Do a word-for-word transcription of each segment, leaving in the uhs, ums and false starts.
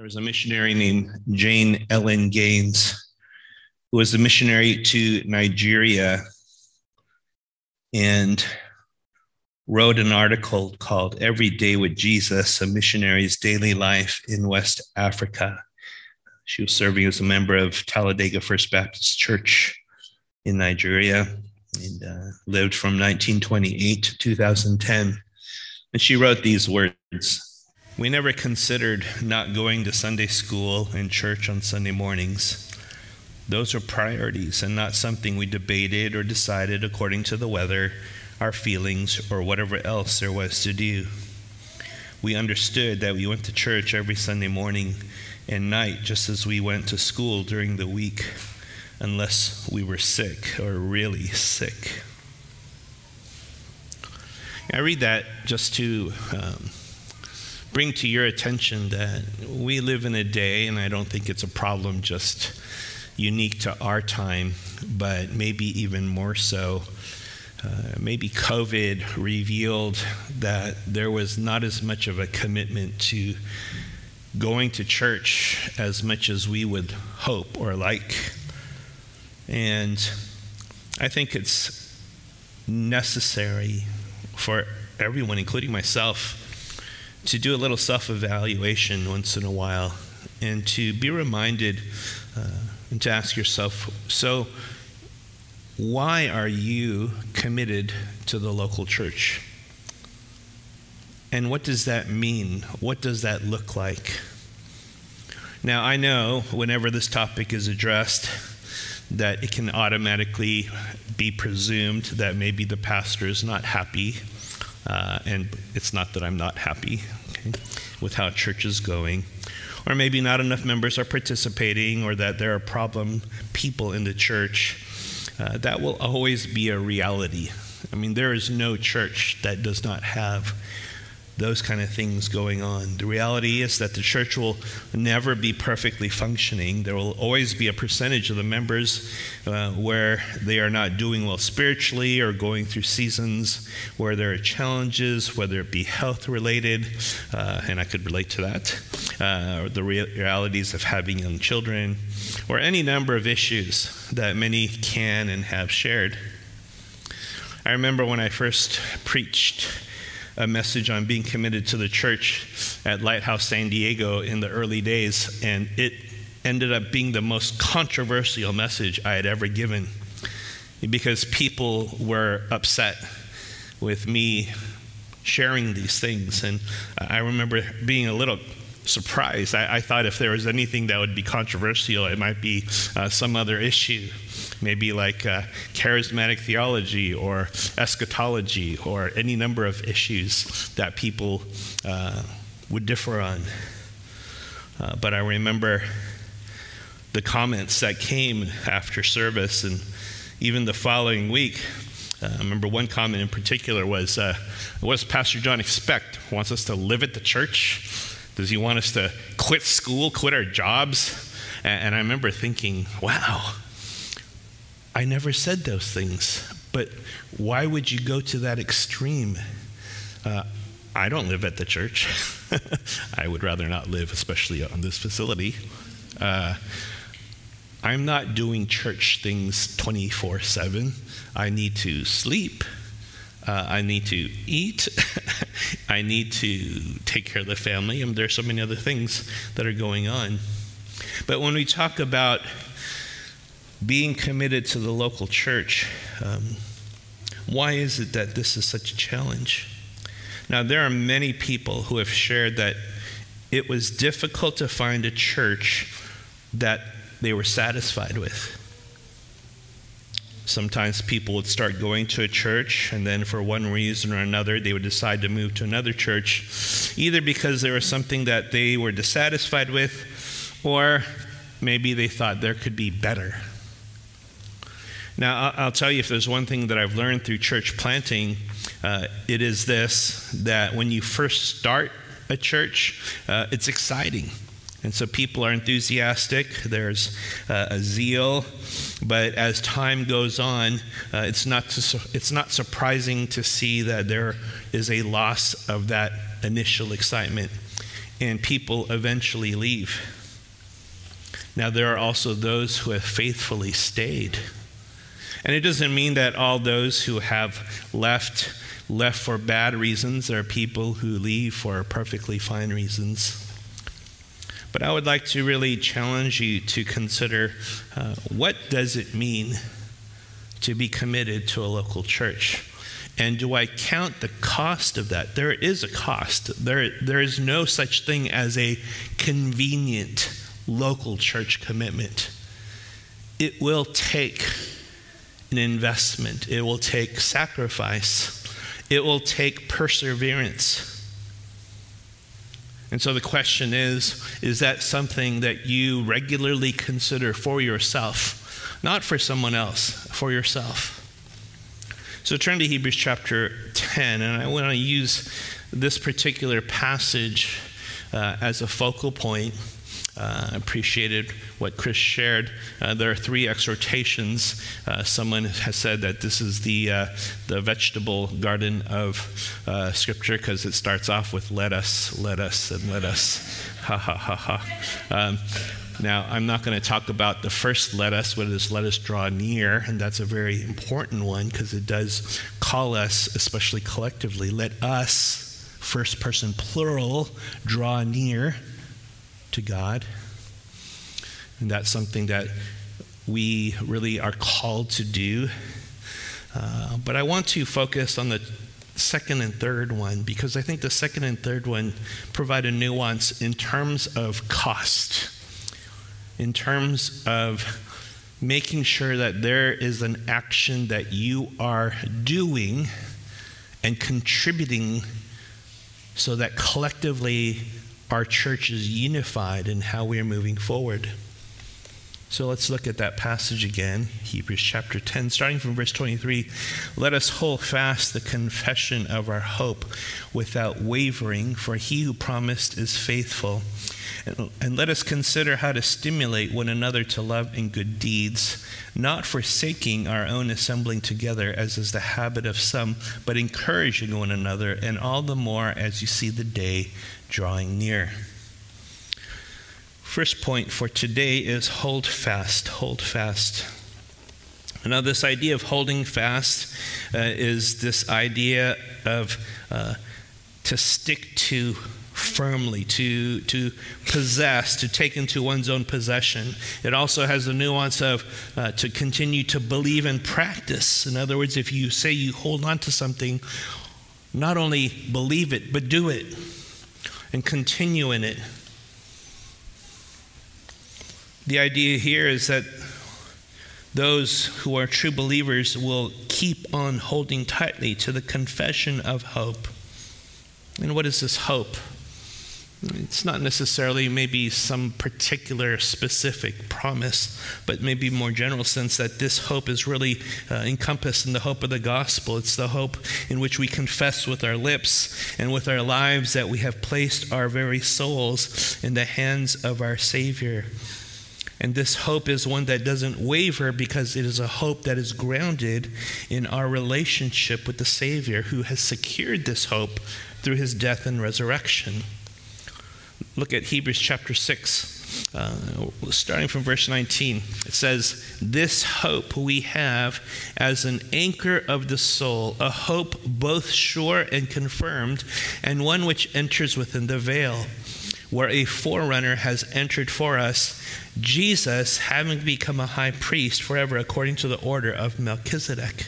There was a missionary named Jane Ellen Gaines, who was a missionary to Nigeria and wrote an article called Every Day with Jesus, a Missionary's Daily Life in West Africa. She was serving as a member of Talladega First Baptist Church in Nigeria and uh, lived from nineteen twenty-eight to two thousand ten. And she wrote these words: "We never considered not going to Sunday school and church on Sunday mornings. Those are priorities and not something we debated or decided according to the weather, our feelings, or whatever else there was to do. We understood that we went to church every Sunday morning and night just as we went to school during the week, unless we were sick or really sick." I read that just to um, bring to your attention that we live in a day, and I don't think it's a problem just unique to our time, but maybe even more so. Uh, maybe COVID revealed that there was not as much of a commitment to going to church as much as we would hope or like. And I think it's necessary for everyone, including myself, to do a little self-evaluation once in a while and to be reminded uh, and to ask yourself, so why are you committed to the local church? And what does that mean? What does that look like? Now, I know whenever this topic is addressed, that it can automatically be presumed that maybe the pastor is not happy, uh, and it's not that I'm not happy, okay, with how church is going, or maybe not enough members are participating, or that there are problem people in the church. Uh, that will always be a reality. I mean, there is no church that does not have those kind of things going on. The reality is that the church will never be perfectly functioning. There will always be a percentage of the members uh, where they are not doing well spiritually or going through seasons where there are challenges, whether it be health related, uh, and I could relate to that, uh, or the re- realities of having young children, or any number of issues that many can and have shared. I remember when I first preached a message on being committed to the church at Lighthouse San Diego in the early days, and it ended up being the most controversial message I had ever given because people were upset with me sharing these things. And I remember being a little surprised. I, I thought if there was anything that would be controversial, it might be uh, some other issue. Maybe like uh, charismatic theology or eschatology or any number of issues that people uh, would differ on. Uh, but I remember the comments that came after service and even the following week. Uh, I remember one comment in particular was, uh, what does Pastor John expect? Wants us to live at the church? Does he want us to quit school, quit our jobs? And, and I remember thinking, wow, I never said those things, but why would you go to that extreme? Uh, I don't live at the church. I would rather not live, especially on this facility. Uh, I'm not doing church things twenty-four seven. I need to sleep. Uh, I need to eat. I need to take care of the family. I mean, there's so many other things that are going on. But when we talk about being committed to the local church, um, why is it that this is such a challenge? Now, there are many people who have shared that it was difficult to find a church that they were satisfied with. Sometimes people would start going to a church, and then for one reason or another, they would decide to move to another church, either because there was something that they were dissatisfied with, or maybe they thought there could be better. Now, I'll tell you, if there's one thing that I've learned through church planting, uh, it is this, that when you first start a church, uh, it's exciting. And so people are enthusiastic, there's uh, a zeal, but as time goes on, uh, it's not to, it's not surprising to see that there is a loss of that initial excitement. and people eventually leave. Now, there are also those who have faithfully stayed. And it doesn't mean that all those who have left, left for bad reasons. There are people who leave for perfectly fine reasons. But I would like to really challenge you to consider uh, what does it mean to be committed to a local church? And do I count the cost of that? There is a cost. There, there is no such thing as a convenient local church commitment. It will take an investment. It will take sacrifice. It will take perseverance. And so the question is, is that something that you regularly consider for yourself? Not for someone else, for yourself. So turn to Hebrews chapter ten, and I want to use this particular passage uh, as a focal point. Uh, I appreciated what Chris shared. Uh, there are three exhortations. Uh, someone has said that this is the uh, the vegetable garden of uh, Scripture because it starts off with "let us, let us, and let us." Ha ha ha ha. Um, now, I'm not going to talk about the first "let us," what is "let us draw near," and that's a very important one because it does call us, especially collectively, let us, first person plural, draw near to God. And that's something that we really are called to do. Uh, but I want to focus on the second and third one because I think the second and third one provide a nuance in terms of cost, in terms of making sure that there is an action that you are doing and contributing so that collectively our church is unified in how we are moving forward. So let's look at that passage again, Hebrews chapter ten, starting from verse twenty-three. Let us hold fast the confession of our hope without wavering, for he who promised is faithful. And, and let us consider how to stimulate one another to love and good deeds, not forsaking our own assembling together, as is the habit of some, but encouraging one another, and all the more as you see the day drawing near. First point for today is hold fast, hold fast. Now, this idea of holding fast uh, is this idea of uh, to stick to firmly, to, to possess, to take into one's own possession. It also has the nuance of uh, to continue to believe and practice. In other words, if you say you hold on to something, not only believe it, but do it and continue in it. The idea here is that those who are true believers will keep on holding tightly to the confession of hope. And what is this hope? It's not necessarily maybe some particular specific promise, but maybe more general sense that this hope is really uh, encompassed in the hope of the gospel. It's the hope in which we confess with our lips and with our lives that we have placed our very souls in the hands of our Savior. And this hope is one that doesn't waver because it is a hope that is grounded in our relationship with the Savior who has secured this hope through his death and resurrection. Look at Hebrews chapter six, uh, starting from verse nineteen. It says, "This hope we have as an anchor of the soul, a hope both sure and confirmed, and one which enters within the veil, where a forerunner has entered for us, Jesus, having become a high priest forever according to the order of Melchizedek."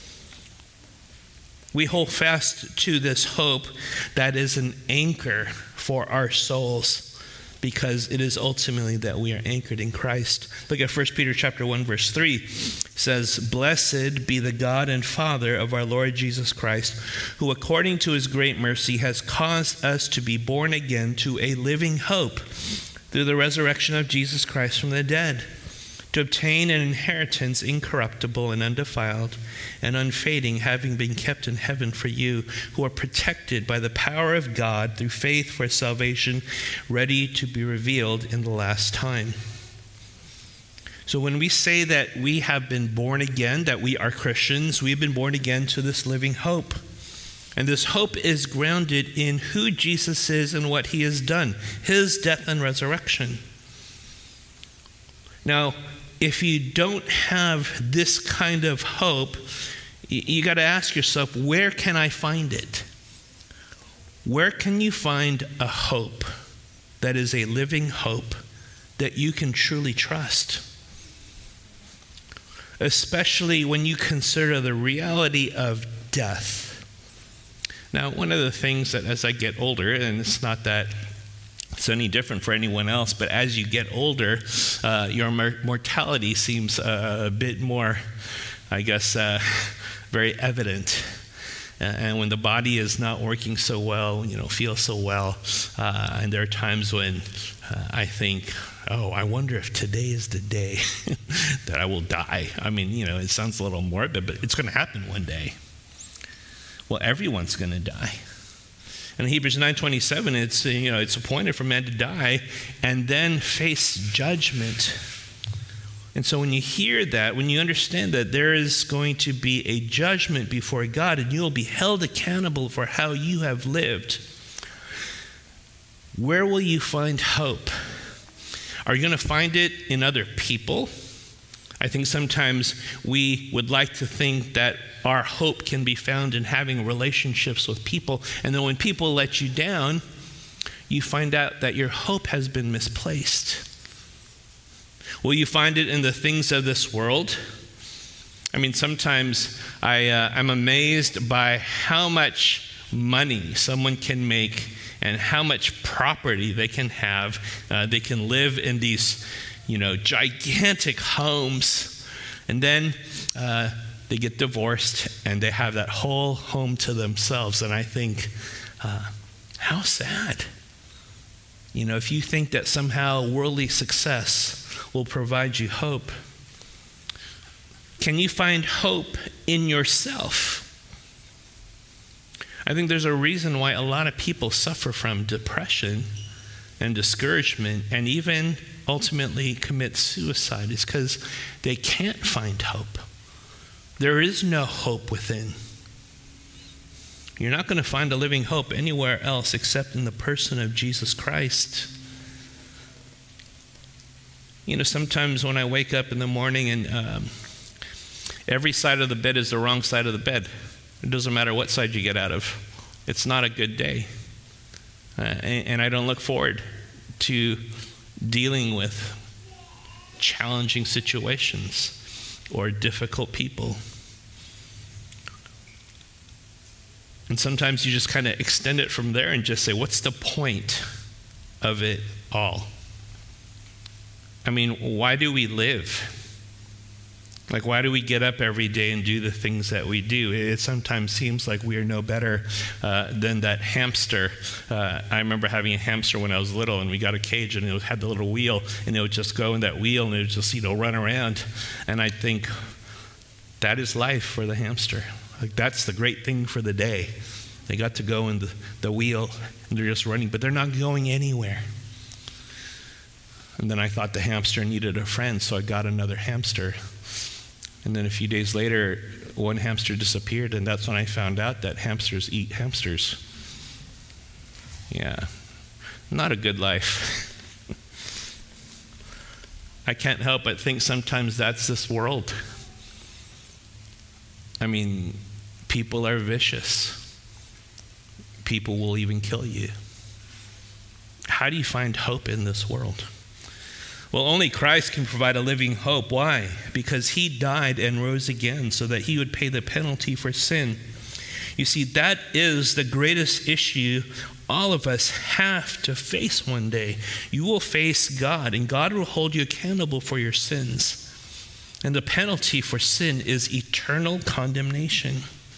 We hold fast to this hope that is an anchor for our souls because it is ultimately that we are anchored in Christ. Look at First Peter chapter one, verse three. It says, "Blessed be the God and Father of our Lord Jesus Christ, who according to his great mercy has caused us to be born again to a living hope through the resurrection of Jesus Christ from the dead, to obtain an inheritance incorruptible and undefiled and unfading, having been kept in heaven for you, who are protected by the power of God through faith for salvation, ready to be revealed in the last time." So when we say that we have been born again, that we are Christians, we've been born again to this living hope. And this hope is grounded in who Jesus is and what he has done, his death and resurrection. Now, if you don't have this kind of hope, you, you got to ask yourself, where can I find it? Where can you find a hope that is a living hope that you can truly trust? Especially when you consider the reality of death. Now, one of the things that as I get older, and it's not that it's any different for anyone else, but as you get older, uh, your mor- mortality seems uh, a bit more, I guess, uh, very evident. Uh, and when the body is not working so well, you know, feel so well, uh, and there are times when uh, I think, oh, I wonder if today is the day that I will die. I mean, you know, it sounds a little morbid, but it's going to happen one day. Well, everyone's going to die. In Hebrews nine twenty-seven, it's, you know, it's appointed for man to die and then face judgment. And so when you hear that, when you understand that there is going to be a judgment before God and you will be held accountable for how you have lived, where will you find hope? Are you going to find it in other people? I think sometimes we would like to think that our hope can be found in having relationships with people. And then when people let you down, you find out that your hope has been misplaced. Will you find it in the things of this world? I mean, sometimes I, uh, I'm amazed by how much money someone can make and how much property they can have. Uh, they can live in these, you know, gigantic homes, and then uh, they get divorced and they have that whole home to themselves. And I think, uh, how sad. You know, if you think that somehow worldly success will provide you hope, can you find hope in yourself? I think there's a reason why a lot of people suffer from depression and discouragement and even ultimately commit suicide. Is because they can't find hope. There is no hope within. You're not going to find a living hope anywhere else except in the person of Jesus Christ. You know, sometimes when I wake up in the morning and um, every side of the bed is the wrong side of the bed. It doesn't matter what side you get out of. It's not a good day. Uh, and, and I don't look forward to dealing with challenging situations or difficult people. And sometimes you just kind of extend it from there and just say, what's the point of it all? I mean, why do we live? Like, why do we get up every day and do the things that we do? It sometimes seems like we are no better uh, than that hamster. Uh, I remember having a hamster when I was little, and we got a cage, and it had the little wheel, and it would just go in that wheel, and it would just, you know, run around. And I think that is life for the hamster. Like, that's the great thing for the day. They got to go in the, the wheel, and they're just running, but they're not going anywhere. And then I thought the hamster needed a friend, so I got another hamster. And then a few days later, one hamster disappeared, and that's when I found out that hamsters eat hamsters. Yeah, not a good life. I can't help but think sometimes that's this world. I mean, people are vicious. People will even kill you. How do you find hope in this world? Well, only Christ can provide a living hope. Why? Because he died and rose again so that he would pay the penalty for sin. You see, that is the greatest issue all of us have to face one day. You will face God, and God will hold you accountable for your sins. And the penalty for sin is eternal condemnation.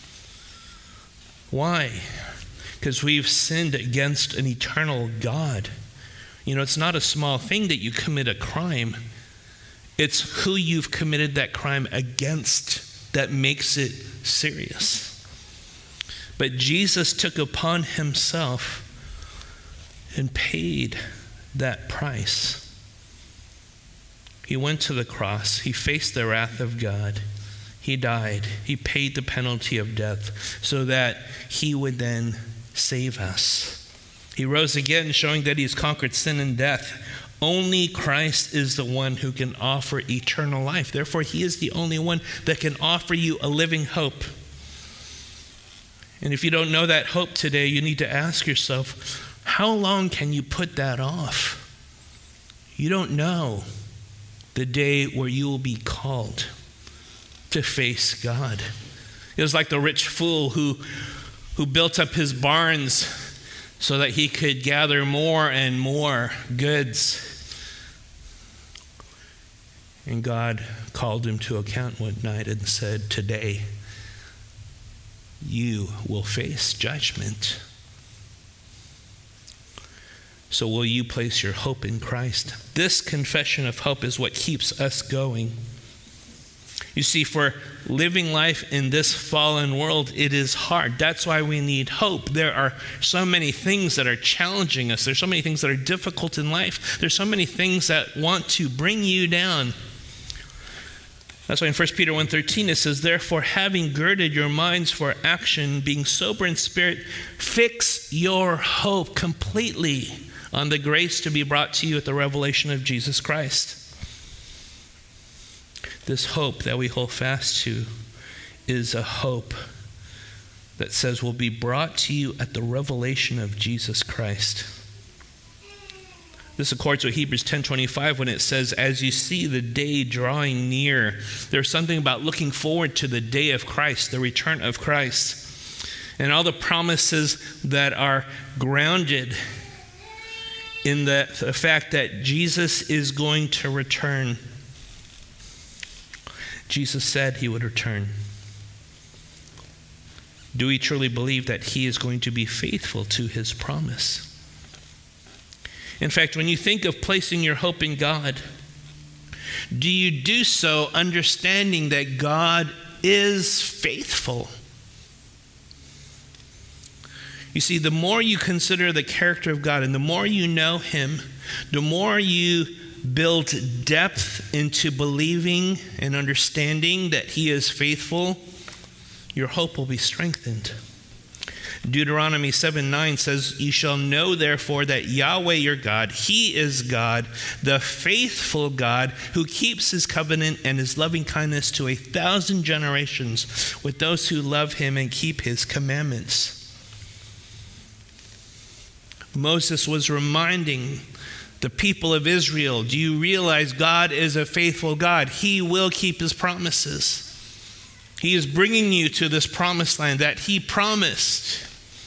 Why? Because we've sinned against an eternal God. You know, it's not a small thing that you commit a crime. It's who you've committed that crime against that makes it serious. But Jesus took upon himself and paid that price. He went to the cross. He faced the wrath of God. He died. He paid the penalty of death so that he would then save us. He rose again, showing that he's conquered sin and death. Only Christ is the one who can offer eternal life. Therefore, he is the only one that can offer you a living hope. And if you don't know that hope today, you need to ask yourself, how long can you put that off? You don't know the day where you will be called to face God. It was like the rich fool who, who built up his barns so that he could gather more and more goods. And God called him to account one night and said, today you will face judgment. So will you place your hope in Christ? This confession of hope is what keeps us going. You see, for living life in this fallen world, it is hard. That's why we need hope. There are so many things that are challenging us. There's so many things that are difficult in life. There's so many things that want to bring you down. That's why in First Peter one thirteen it says, therefore, having girded your minds for action, being sober in spirit, fix your hope completely on the grace to be brought to you at the revelation of Jesus Christ. This hope that we hold fast to is a hope that says will be brought to you at the revelation of Jesus Christ. This accords with Hebrews ten twenty-five when it says, as you see the day drawing near. There's something about looking forward to the day of Christ, the return of Christ. And all the promises that are grounded in the, the fact that Jesus is going to return. Jesus said he would return. Do we truly believe that he is going to be faithful to his promise? In fact, when you think of placing your hope in God, do you do so understanding that God is faithful? You see, the more you consider the character of God and the more you know him, the more you build depth into believing and understanding that he is faithful, your hope will be strengthened. Deuteronomy seven nine says, you shall know therefore that Yahweh your God, he is God, the faithful God who keeps his covenant and his loving kindness to a thousand generations with those who love him and keep his commandments. Moses was reminding the people of Israel, do you realize God is a faithful God? He will keep his promises. He is bringing you to this promised land that he promised.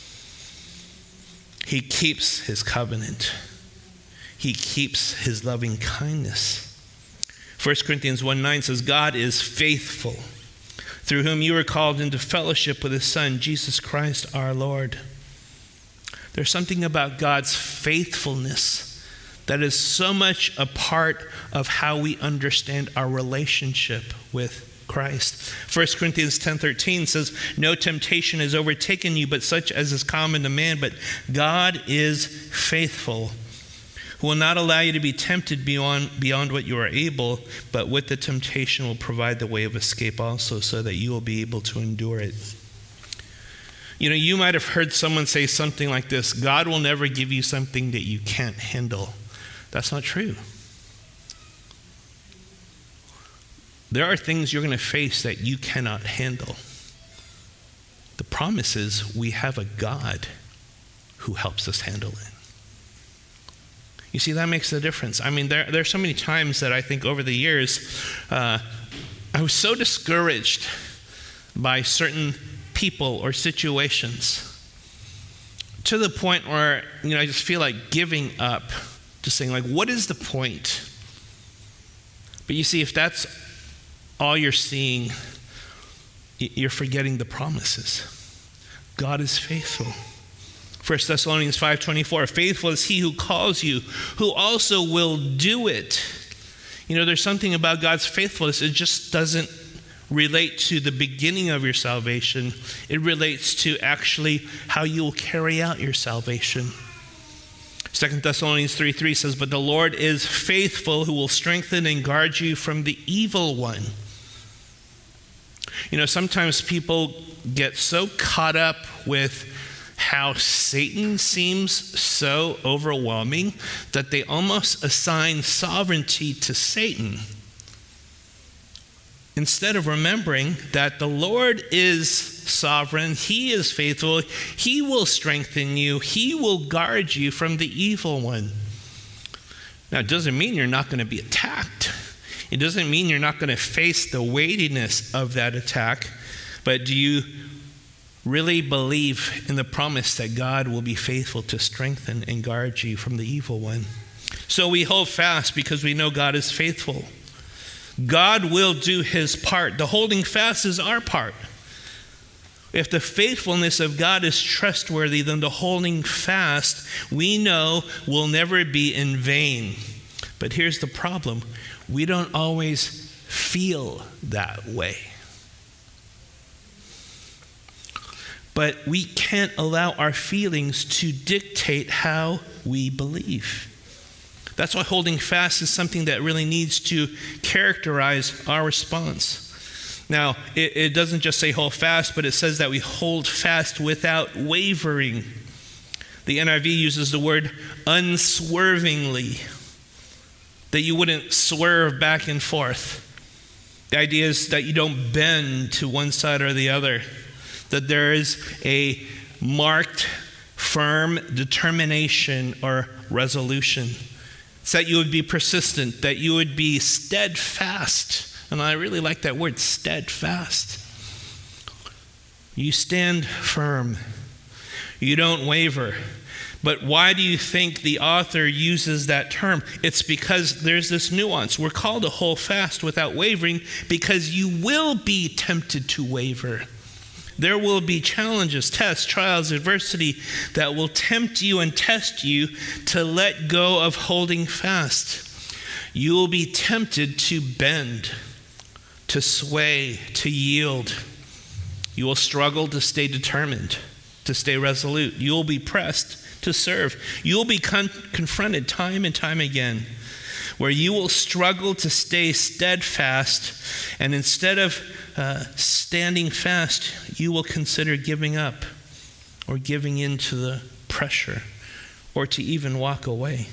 He keeps his covenant. He keeps his loving kindness. First Corinthians one nine says, God is faithful, through whom you are called into fellowship with his Son, Jesus Christ our Lord. There's something about God's faithfulness that is so much a part of how we understand our relationship with Christ. First Corinthians ten thirteen says, no temptation has overtaken you but such as is common to man, but God is faithful, who will not allow you to be tempted beyond, beyond what you are able, but with the temptation will provide the way of escape also, so that you will be able to endure it. You know, you might have heard someone say something like this, God will never give you something that you can't handle. That's not true. There are things you're going to face that you cannot handle. The promise is we have a God who helps us handle it. You see, that makes the difference. I mean, there, there are so many times that I think over the years, uh, I was so discouraged by certain people or situations to the point where, you know, I just feel like giving up, just saying like, what is the point? But you see, if that's all you're seeing, you're forgetting the promises. God is faithful. First Thessalonians five twenty-four, faithful is he who calls you, who also will do it. You know, there's something about God's faithfulness. It just doesn't relate to the beginning of your salvation. It relates to actually how you will carry out your salvation. Second Thessalonians three three says, but the Lord is faithful, who will strengthen and guard you from the evil one. You know, sometimes people get so caught up with how Satan seems so overwhelming that they almost assign sovereignty to Satan, instead of remembering that the Lord is sovereign, He is faithful, He will strengthen you, He will guard you from the evil one. Now, it doesn't mean you're not going to be attacked. It doesn't mean you're not going to face the weightiness of that attack, but do you really believe in the promise that God will be faithful to strengthen and guard you from the evil one? So we hold fast because we know God is faithful. God will do His part. The holding fast is our part. If the faithfulness of God is trustworthy, then the holding fast, we know, will never be in vain. But here's the problem. We don't always feel that way. But we can't allow our feelings to dictate how we believe. That's why holding fast is something that really needs to characterize our response. Now, it, it doesn't just say hold fast, but it says that we hold fast without wavering. The N I V uses the word unswervingly, that you wouldn't swerve back and forth. The idea is that you don't bend to one side or the other, that there is a marked, firm determination or resolution. It's that you would be persistent, that you would be steadfast. And I really like that word, steadfast. You stand firm. You don't waver. But why do you think the author uses that term? It's because there's this nuance. We're called to hold fast without wavering because you will be tempted to waver. There will be challenges, tests, trials, adversity that will tempt you and test you to let go of holding fast. You will be tempted to bend, to sway, to yield. You will struggle to stay determined, to stay resolute. You will be pressed to serve. You will be con- confronted time and time again, where you will struggle to stay steadfast, and instead of uh, standing fast, you will consider giving up or giving in to the pressure or to even walk away.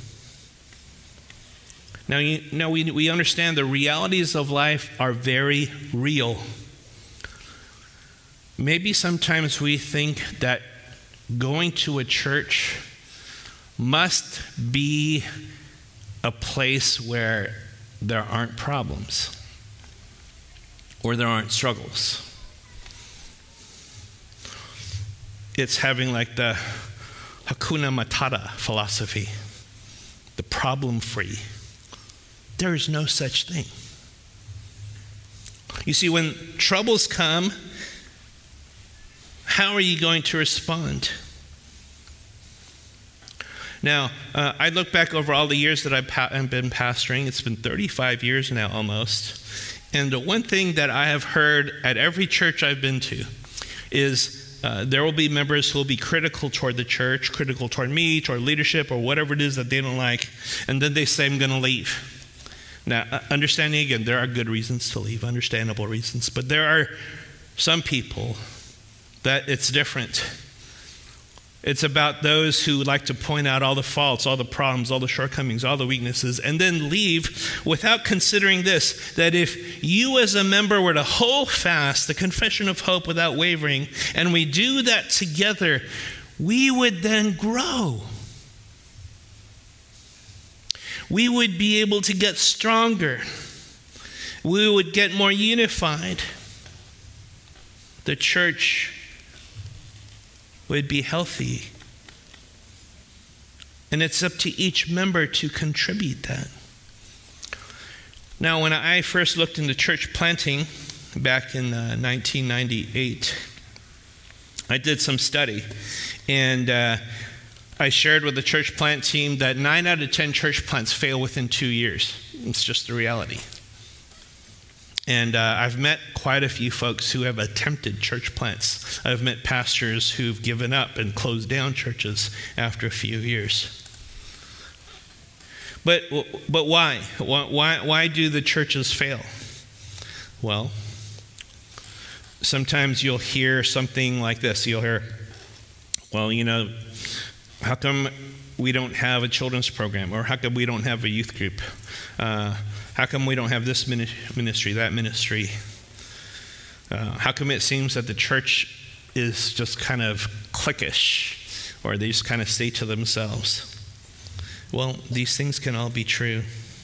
Now, you, now we, we understand the realities of life are very real. Maybe sometimes we think that going to a church must be a place where there aren't problems or there aren't struggles. It's having like the Hakuna Matata philosophy, the problem-free. There is no such thing. You see, when troubles come, how are you going to respond? Now, uh, I look back over all the years that I've pa- been pastoring. It's been thirty-five years now almost. And the one thing that I have heard at every church I've been to is uh, there will be members who will be critical toward the church, critical toward me, toward leadership, or whatever it is that they don't like. And then they say, I'm going to leave. Now, uh, understanding again, there are good reasons to leave, understandable reasons. But there are some people that it's different. It's about those who like to point out all the faults, all the problems, all the shortcomings, all the weaknesses, and then leave without considering this, that if you as a member were to hold fast the confession of hope without wavering, and we do that together, we would then grow. We would be able to get stronger. We would get more unified. The church would be healthy. And it's up to each member to contribute that. Now, when I first looked into church planting back in uh, nineteen ninety-eight, I did some study. And uh, I shared with the church plant team that nine out of ten church plants fail within two years. It's just the reality. And uh, I've met quite a few folks who have attempted church plants. I've met pastors who've given up and closed down churches after a few years. But but why? Why why do the churches fail? Well, Sometimes you'll hear something like this. You'll hear, well, you know, how come we don't have a children's program? Or how come we don't have a youth group? Uh, how come we don't have this ministry, that ministry? Uh, how come it seems that the church is just kind of cliquish, or they just kind of stay to themselves? Well, these things can all be true.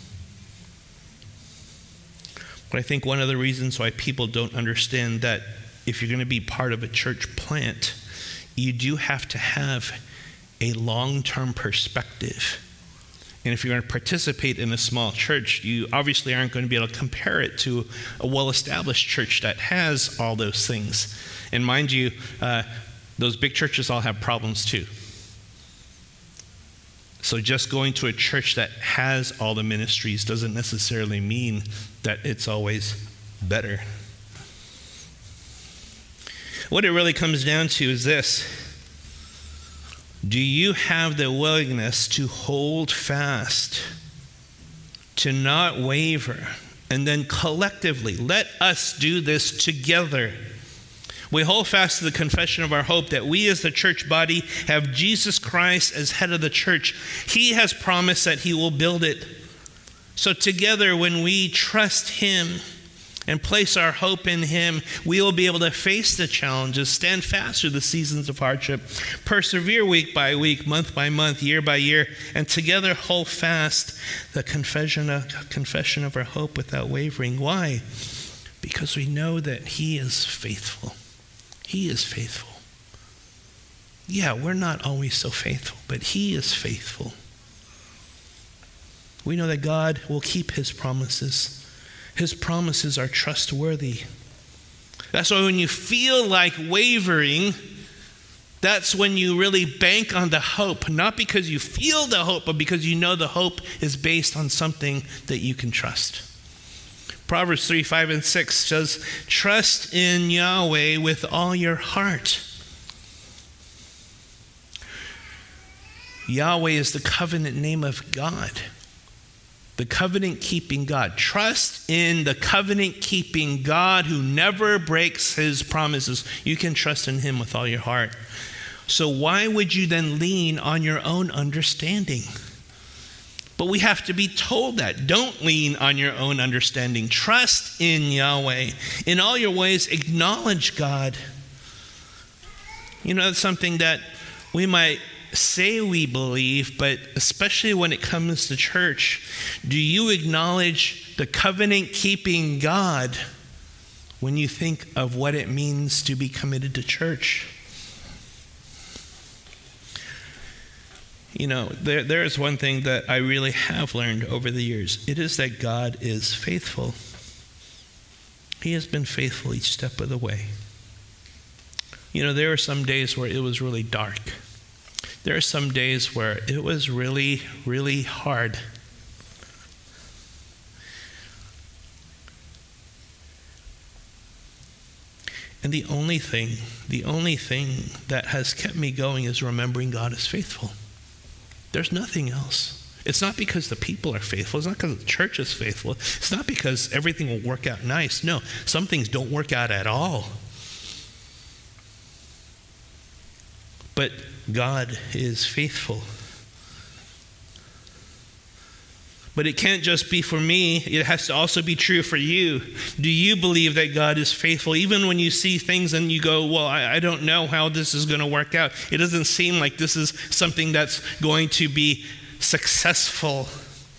But I think one of the reasons why people don't understand that if you're going to be part of a church plant, you do have to have a long-term perspective. And if you're going to participate in a small church, you obviously aren't going to be able to compare it to a well-established church that has all those things. And mind you, uh, those big churches all have problems too. So just going to a church that has all the ministries doesn't necessarily mean that it's always better. What it really comes down to is this: do you have the willingness to hold fast, to not waver, and then collectively, let us do this together. We hold fast to the confession of our hope that we as the church body have Jesus Christ as head of the church. He has promised that he will build it. So together, when we trust him and place our hope in him, we will be able to face the challenges, stand fast through the seasons of hardship, persevere week by week, month by month, year by year, and together hold fast the confession of, confession of our hope without wavering. Why? Because we know that he is faithful. He is faithful. Yeah, we're not always so faithful, but he is faithful. We know that God will keep his promises. His promises are trustworthy. That's why when you feel like wavering, that's when you really bank on the hope, not because you feel the hope, but because you know the hope is based on something that you can trust. Proverbs three, five, and six says, trust in Yahweh with all your heart. Yahweh is the covenant name of God. The covenant-keeping God. Trust in the covenant-keeping God who never breaks his promises. You can trust in him with all your heart. So why would you then lean on your own understanding? But we have to be told that. Don't lean on your own understanding. Trust in Yahweh. In all your ways, acknowledge God. You know, that's something that we might say we believe, but especially when it comes to church, do you acknowledge the covenant-keeping God when you think of what it means to be committed to church? You know, there, there is one thing that I really have learned over the years. It is that God is faithful. He has been faithful each step of the way. You know, there are some days where it was really dark. There are some days where it was really, really hard. And the only thing, the only thing that has kept me going is remembering God is faithful. There's nothing else. It's not because the people are faithful. It's not because the church is faithful. It's not because everything will work out nice. No, some things don't work out at all. But God is faithful. But it can't just be for me. It has to also be true for you. Do you believe that God is faithful? Even when you see things and you go, well, I, I don't know how this is going to work out. It doesn't seem like this is something that's going to be successful.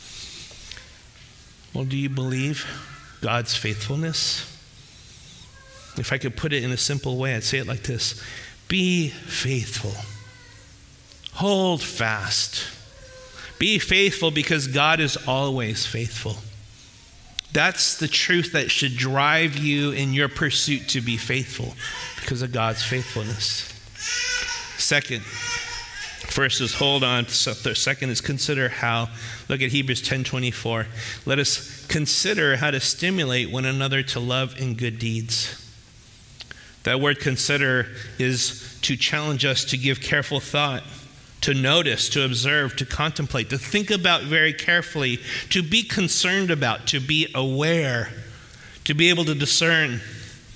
Well, do you believe God's faithfulness? If I could put it in a simple way, I'd say it like this. Be faithful. Hold fast. Be faithful because God is always faithful. That's the truth that should drive you in your pursuit to be faithful because of God's faithfulness. Second, first is hold on. Second is consider how. Look at Hebrews ten twenty-four. Let us consider how to stimulate one another to love and good deeds. That word consider is to challenge us to give careful thought, to notice, to observe, to contemplate, to think about very carefully, to be concerned about, to be aware, to be able to discern.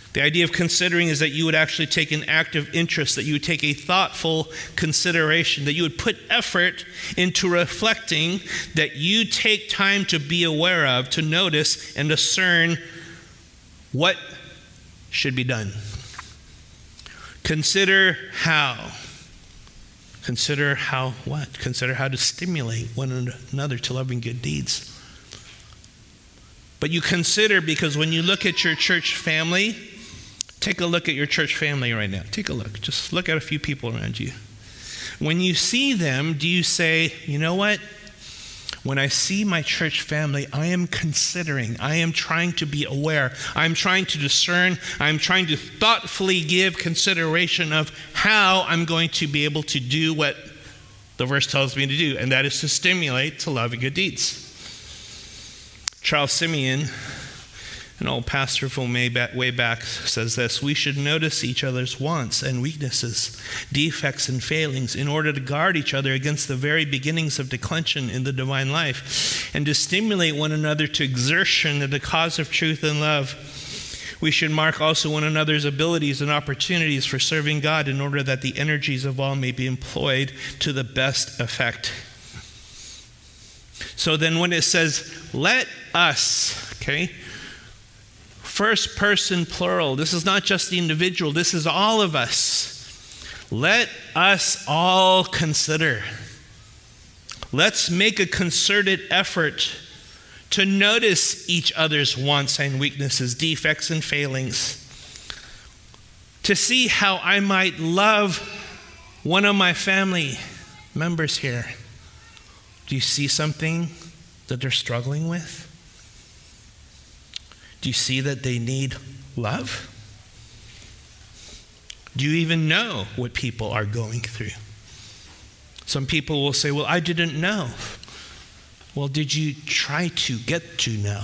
The idea of considering is that you would actually take an active interest, that you would take a thoughtful consideration, that you would put effort into reflecting, that you take time to be aware of, to notice and discern what should be done. Consider how. Consider how what? Consider how to stimulate one another to loving good deeds. But you consider because when you look at your church family, take a look at your church family right now. Take a look. Just look at a few people around you. When you see them, do you say, you know what? When I see my church family, I am considering, I am trying to be aware, I'm trying to discern, I'm trying to thoughtfully give consideration of how I'm going to be able to do what the verse tells me to do, and that is to stimulate to love and good deeds. Charles Simeon, an old pastor from way back, way back, says this: we should notice each other's wants and weaknesses, defects and failings, in order to guard each other against the very beginnings of declension in the divine life, and to stimulate one another to exertion in the cause of truth and love. We should mark also one another's abilities and opportunities for serving God, in order that the energies of all may be employed to the best effect. So then when it says, let us, okay, first person plural, this is not just the individual, this is all of us. Let us all consider. Let's make a concerted effort to notice each other's wants and weaknesses, defects and failings, to see how I might love one of my family members here. Do you see something that they're struggling with? Do you see that they need love? Do you even know what people are going through? Some people will say, well, I didn't know. Well, did you try to get to know?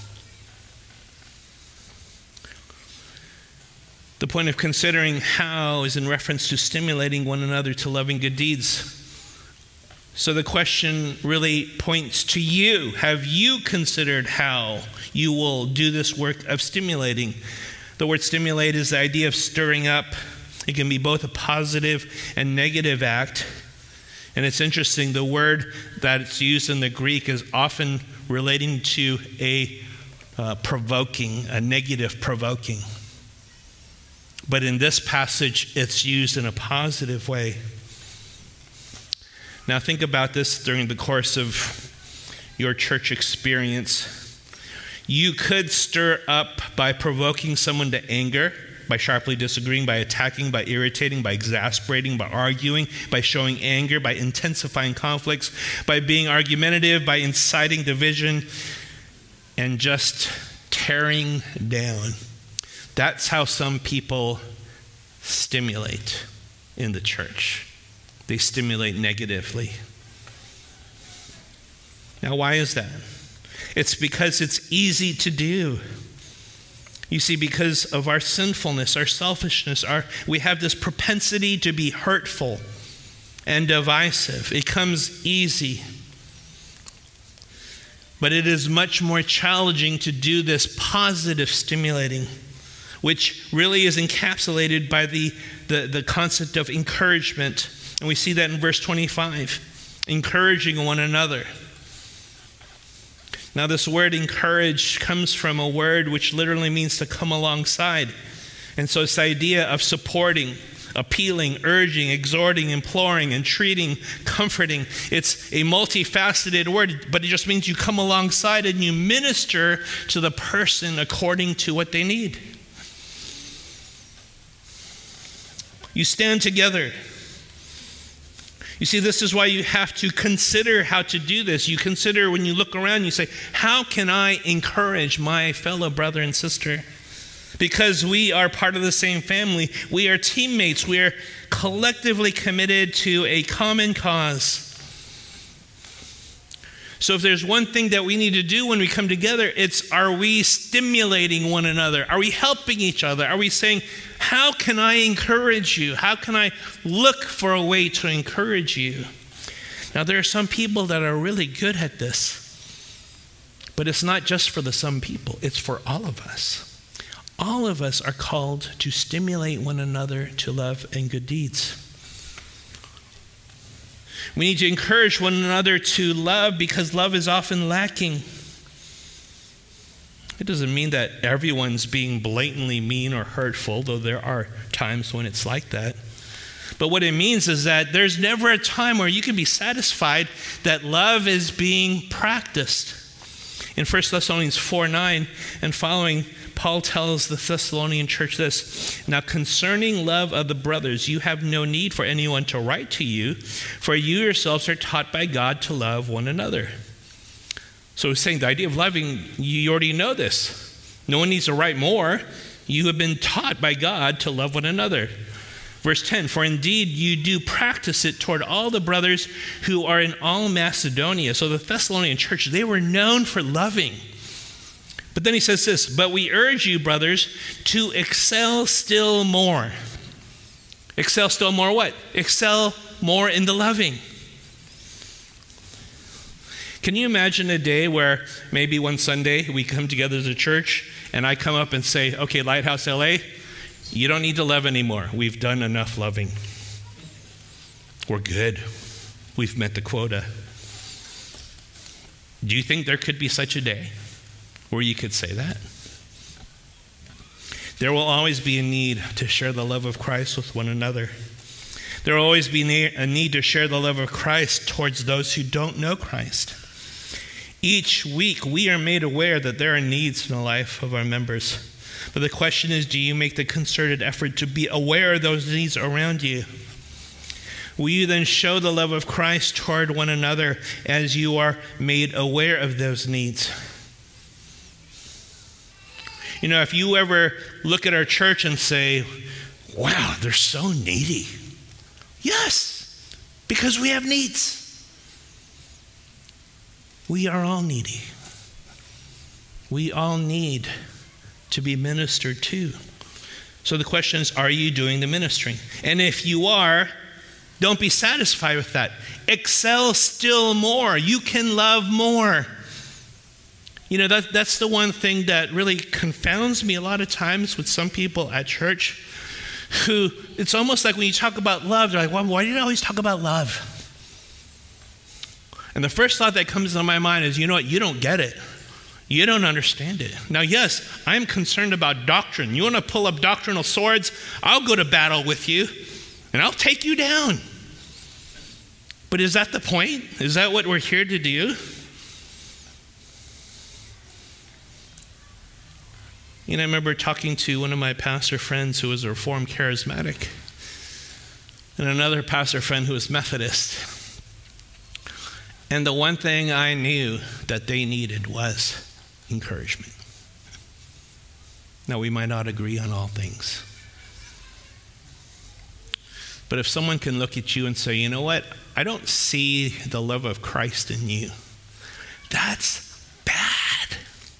The point of considering how is in reference to stimulating one another to loving good deeds. So the question really points to you. Have you considered how you will do this work of stimulating? The word stimulate is the idea of stirring up. It can be both a positive and negative act. And it's interesting, the word that it's used in the Greek is often relating to a uh, provoking, a negative provoking. But in this passage, it's used in a positive way. Now think about this during the course of your church experience. You could stir up by provoking someone to anger, by sharply disagreeing, by attacking, by irritating, by exasperating, by arguing, by showing anger, by intensifying conflicts, by being argumentative, by inciting division, and just tearing down. That's how some people stimulate in the church. They stimulate negatively. Now, why is that? It's because it's easy to do. You see, because of our sinfulness, our selfishness, our, we have this propensity to be hurtful and divisive. It comes easy. But it is much more challenging to do this positive stimulating, which really is encapsulated by the, the, the concept of encouragement. And we see that in verse twenty-five, encouraging one another. Now this word encourage comes from a word which literally means to come alongside. And so it's the idea of supporting, appealing, urging, exhorting, imploring, entreating, comforting. It's a multifaceted word, but it just means you come alongside and you minister to the person according to what they need. You stand together. You see, this is why you have to consider how to do this. You consider when you look around, you say, how can I encourage my fellow brother and sister? Because we are part of the same family. We are teammates. We are collectively committed to a common cause. So if there's one thing that we need to do when we come together, it's, are we stimulating one another? Are we helping each other? Are we saying, how can I encourage you? How can I look for a way to encourage you? Now, there are some people that are really good at this, but it's not just for the some people. It's for all of us. All of us are called to stimulate one another to love and good deeds. We need to encourage one another to love because love is often lacking. It doesn't mean that everyone's being blatantly mean or hurtful, though there are times when it's like that. But what it means is that there's never a time where you can be satisfied that love is being practiced. In First Thessalonians four nine and following, Paul tells the Thessalonian church this: "Now concerning love of the brothers, you have no need for anyone to write to you, for you yourselves are taught by God to love one another." So he's saying the idea of loving, you already know this. No one needs to write more. You have been taught by God to love one another. Verse ten, "For indeed you do practice it toward all the brothers who are in all Macedonia." So the Thessalonian church, they were known for loving. But then he says this: "But we urge you, brothers, to excel still more." Excel still more what? Excel more in the loving. Can you imagine a day where maybe one Sunday we come together as a church and I come up and say, "Okay, Lighthouse L A, you don't need to love anymore. We've done enough loving. We're good. We've met the quota." Do you think there could be such a day where you could say that? There will always be a need to share the love of Christ with one another. There will always be a need to share the love of Christ towards those who don't know Christ. Each week, we are made aware that there are needs in the life of our members. But the question is, do you make the concerted effort to be aware of those needs around you? Will you then show the love of Christ toward one another as you are made aware of those needs? You know, if you ever look at our church and say, "Wow, they're so needy." Yes, because we have needs. We are all needy. We all need to be ministered to. So the question is, are you doing the ministry? And if you are, don't be satisfied with that. Excel still more. You can love more. You know, that, that's the one thing that really confounds me a lot of times with some people at church who, it's almost like when you talk about love, they're like, well, why do you always talk about love? And the first thought that comes into my mind is, you know what, you don't get it. You don't understand it. Now, yes, I'm concerned about doctrine. You want to pull up doctrinal swords? I'll go to battle with you, and I'll take you down. But is that the point? Is that what we're here to do? You know, I remember talking to one of my pastor friends who was a Reformed Charismatic, and another pastor friend who was Methodist. And the one thing I knew that they needed was encouragement. Now, we might not agree on all things. But if someone can look at you and say, "You know what? I don't see the love of Christ in you," that's bad.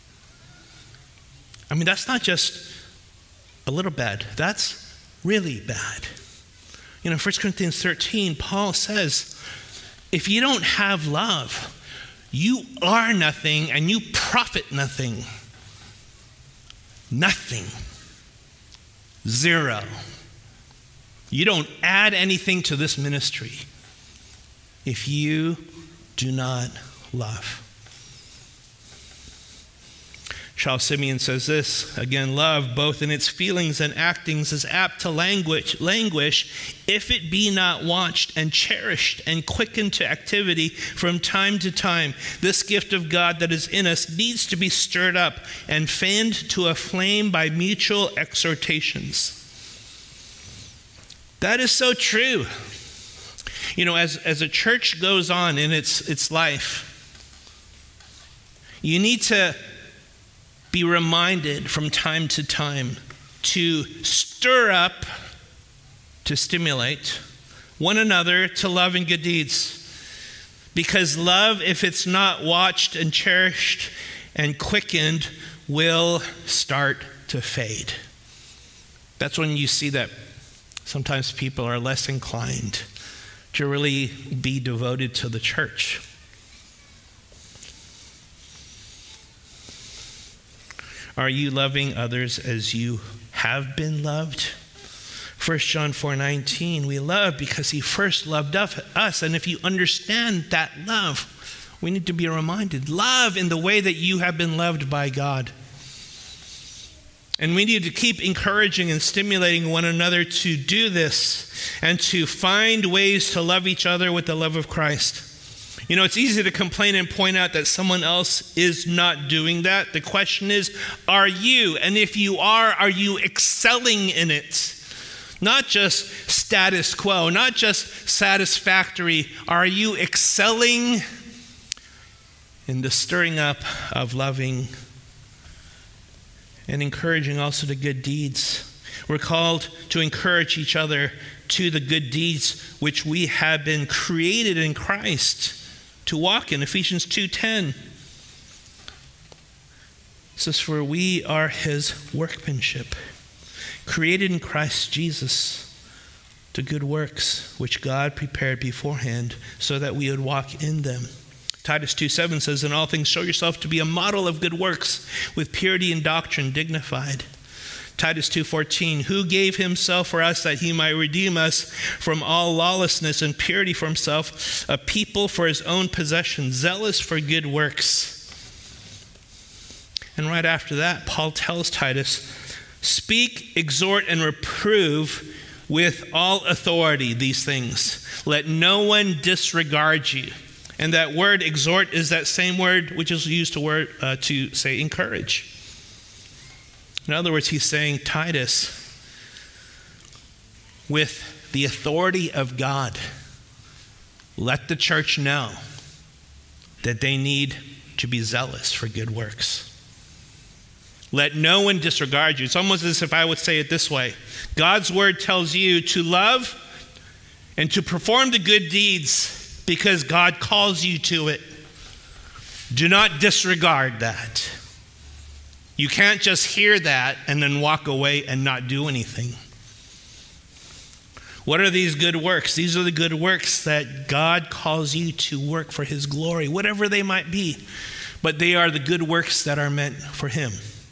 I mean, that's not just a little bad. That's really bad. You know, First Corinthians thirteen, Paul says, if you don't have love, you are nothing and you profit nothing. Nothing. Zero. You don't add anything to this ministry if you do not love. Charles Simeon says this, again, "Love, both in its feelings and actings, is apt to languish, languish if it be not watched and cherished and quickened to activity from time to time. This gift of God that is in us needs to be stirred up and fanned to a flame by mutual exhortations." That is so true. You know, as, as a church goes on in its, its life, you need to be reminded from time to time to stir up, to stimulate one another to love and good deeds. Because love, if it's not watched and cherished and quickened, will start to fade. That's when you see that sometimes people are less inclined to really be devoted to the church. Are you loving others as you have been loved? First John four nineteen, we love because he first loved us. And if you understand that love, we need to be reminded, love in the way that you have been loved by God. And we need to keep encouraging and stimulating one another to do this and to find ways to love each other with the love of Christ. You know, it's easy to complain and point out that someone else is not doing that. The question is, are you? And if you are, are you excelling in it? Not just status quo, not just satisfactory. Are you excelling in the stirring up of loving and encouraging also to good deeds? We're called to encourage each other to the good deeds which we have been created in Christ to walk in. Ephesians two ten. It says, for we are his workmanship, created in Christ Jesus to good works, which God prepared beforehand so that we would walk in them. Titus two seven says, in all things show yourself to be a model of good works, with purity and doctrine dignified. Titus two fourteen, who gave himself for us that he might redeem us from all lawlessness and purity for himself, a people for his own possession, zealous for good works. And right after that, Paul tells Titus, speak, exhort, and reprove with all authority these things. Let no one disregard you. And that word exhort is that same word which is used to, word, uh, to say encourage. In other words, he's saying, Titus, with the authority of God, let the church know that they need to be zealous for good works. Let no one disregard you. It's almost as if I would say it this way. God's word tells you to love and to perform the good deeds because God calls you to it. Do not disregard that. You can't just hear that and then walk away and not do anything. What are these good works? These are the good works that God calls you to work for his glory, whatever they might be. But they are the good works that are meant for him.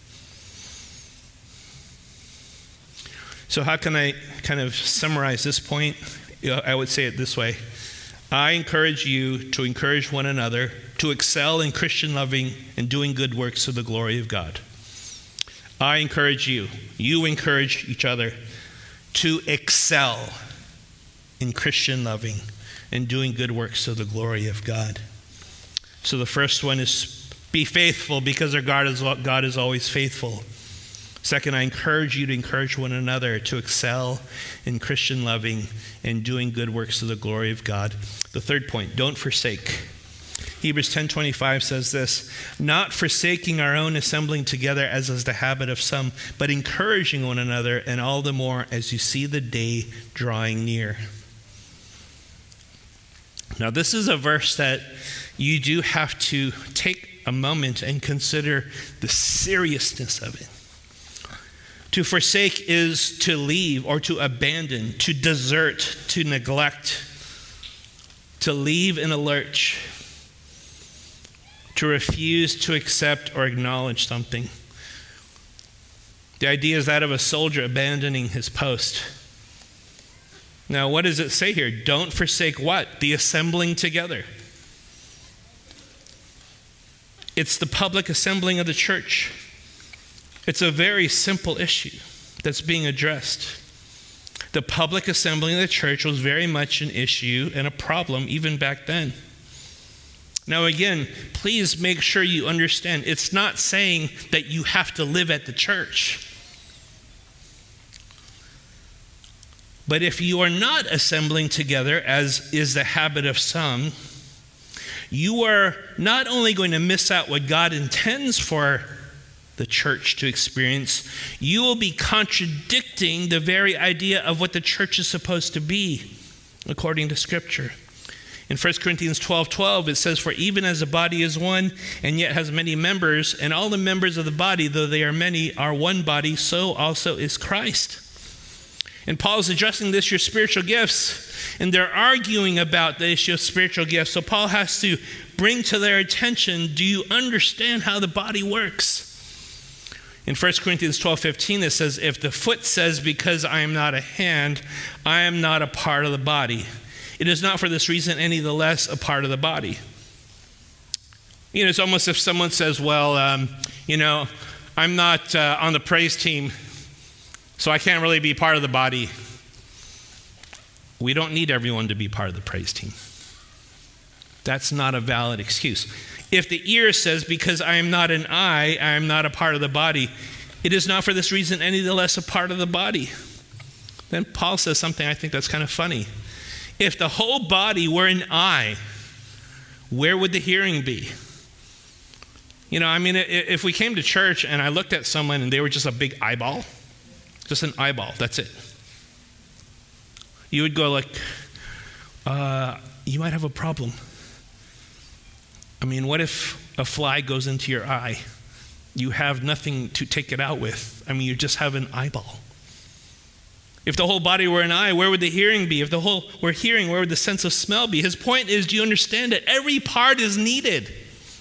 So how can I kind of summarize this point? I would say it this way. I encourage you to encourage one another to excel in Christian loving and doing good works to the glory of God. I encourage you, you encourage each other to excel in Christian loving and doing good works to the glory of God. So the first one is be faithful because our God is, God is always faithful. Second, I encourage you to encourage one another to excel in Christian loving and doing good works to the glory of God. The third point, don't forsake. Hebrews ten twenty-five says this, not forsaking our own assembling together as is the habit of some, but encouraging one another, and all the more as you see the day drawing near. Now this is a verse that you do have to take a moment and consider the seriousness of it. To forsake is to leave or to abandon, to desert, to neglect, to leave in a lurch, to refuse to accept or acknowledge something. The idea is that of a soldier abandoning his post. Now, what does it say here? Don't forsake what? The assembling together. It's the public assembling of the church. It's a very simple issue that's being addressed. The public assembling of the church was very much an issue and a problem even back then. Now again, please make sure you understand, it's not saying that you have to live at the church. But if you are not assembling together, as is the habit of some, you are not only going to miss out what God intends for the church to experience, you will be contradicting the very idea of what the church is supposed to be, according to Scripture. In First Corinthians twelve twelve, it says, for even as the body is one, and yet has many members, and all the members of the body, though they are many, are one body, so also is Christ. And Paul is addressing this, your spiritual gifts, and they're arguing about the issue of spiritual gifts. So Paul has to bring to their attention, do you understand how the body works? In First Corinthians twelve fifteen, it says, if the foot says, because I am not a hand, I am not a part of the body, it is not for this reason any the less a part of the body. You know, it's almost if someone says, well, um, you know, I'm not uh, on the praise team, so I can't really be part of the body. We don't need everyone to be part of the praise team. That's not a valid excuse. If the ear says, because I am not an eye, I am not a part of the body, it is not for this reason any the less a part of the body. Then Paul says something I think that's kind of funny. If the whole body were an eye, where would the hearing be? You know, I mean, if we came to church and I looked at someone and they were just a big eyeball, just an eyeball, that's it. You would go like, uh, you might have a problem. I mean, what if a fly goes into your eye? You have nothing to take it out with. I mean, you just have an eyeball. If the whole body were an eye, where would the hearing be? If the whole were hearing, where would the sense of smell be? His point is, do you understand that every part is needed?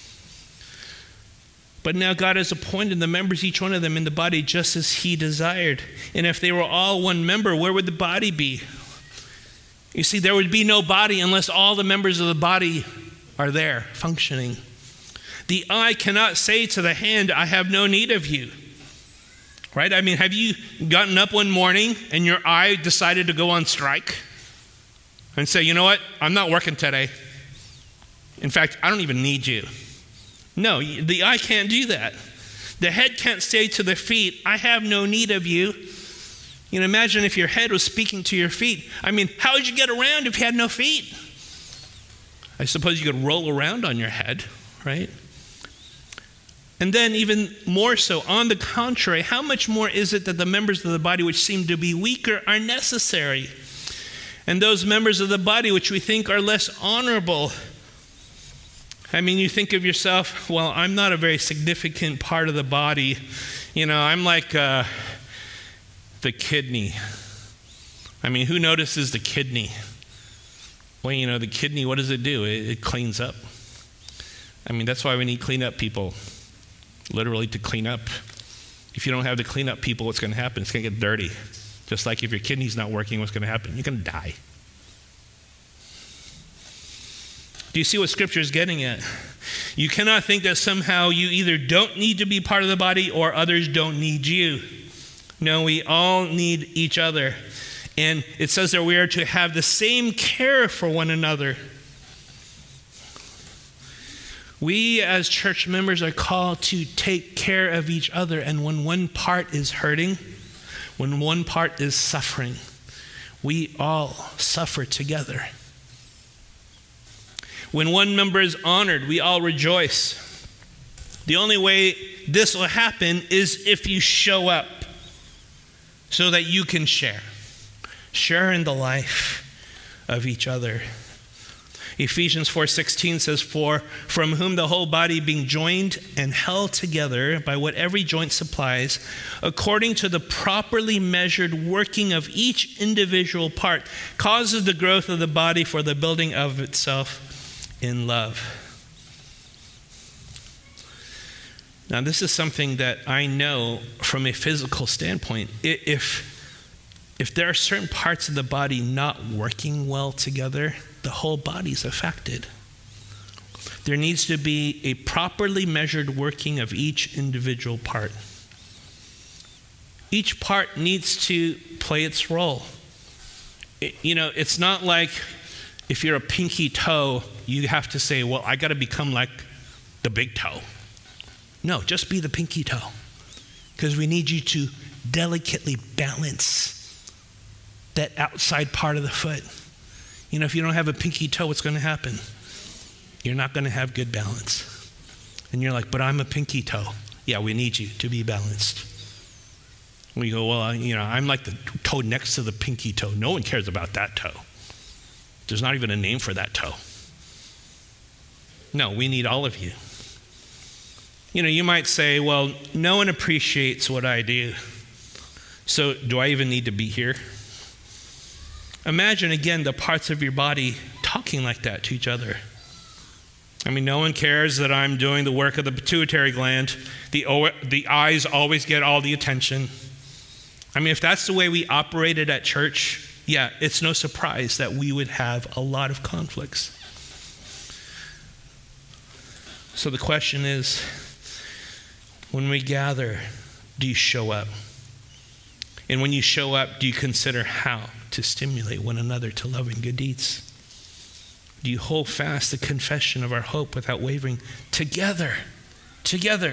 But now God has appointed the members, each one of them in the body, just as he desired. And if they were all one member, where would the body be? You see, there would be no body unless all the members of the body are there, functioning. The eye cannot say to the hand, I have no need of you. Right? I mean, have you gotten up one morning and your eye decided to go on strike and say, you know what, I'm not working today. In fact, I don't even need you. No, the eye can't do that. The head can't say to the feet, I have no need of you. You know, imagine if your head was speaking to your feet. I mean, how would you get around if you had no feet? I suppose you could roll around on your head, right? And then even more so, on the contrary, how much more is it that the members of the body which seem to be weaker are necessary? And those members of the body which we think are less honorable. I mean, you think of yourself, well, I'm not a very significant part of the body. You know, I'm like uh, the kidney. I mean, who notices the kidney? Well, you know, the kidney, what does it do? It, it cleans up. I mean, that's why we need cleanup people, literally to clean up. If you don't have the cleanup people, what's going to happen? It's going to get dirty. Just like if your kidney's not working, what's going to happen? You're going to die. Do you see what Scripture is getting at? You cannot think that somehow you either don't need to be part of the body or others don't need you. No, we all need each other. And it says that we are to have the same care for one another. We as church members are called to take care of each other. And when one part is hurting, when one part is suffering, we all suffer together. When one member is honored, we all rejoice. The only way this will happen is if you show up so that you can share. Share in the life of each other. Ephesians four sixteen says, For from whom the whole body being joined and held together by what every joint supplies, according to the properly measured working of each individual part, causes the growth of the body for the building of itself in love. Now, this is something that I know from a physical standpoint. If If there are certain parts of the body not working well together, the whole body's affected. There needs to be a properly measured working of each individual part. Each part needs to play its role. It, you know, it's not like if you're a pinky toe, you have to say, well, I got to become like the big toe. No, just be the pinky toe. Because we need you to delicately balance that outside part of the foot. You know, if you don't have a pinky toe, what's going to happen? You're not going to have good balance. And you're like, but I'm a pinky toe. Yeah, we need you to be balanced. We go, well, you know, I'm like the toe next to the pinky toe. No one cares about that toe. There's not even a name for that toe. No, we need all of you. You know, you might say, well, no one appreciates what I do. So do I even need to be here? Imagine, again, the parts of your body talking like that to each other. I mean, no one cares that I'm doing the work of the pituitary gland. The, the eyes always get all the attention. I mean, if that's the way we operated at church, yeah, it's no surprise that we would have a lot of conflicts. So the question is, when we gather, do you show up? And when you show up, do you consider how to stimulate one another to love and good deeds? Do you hold fast the confession of our hope without wavering? Together, together.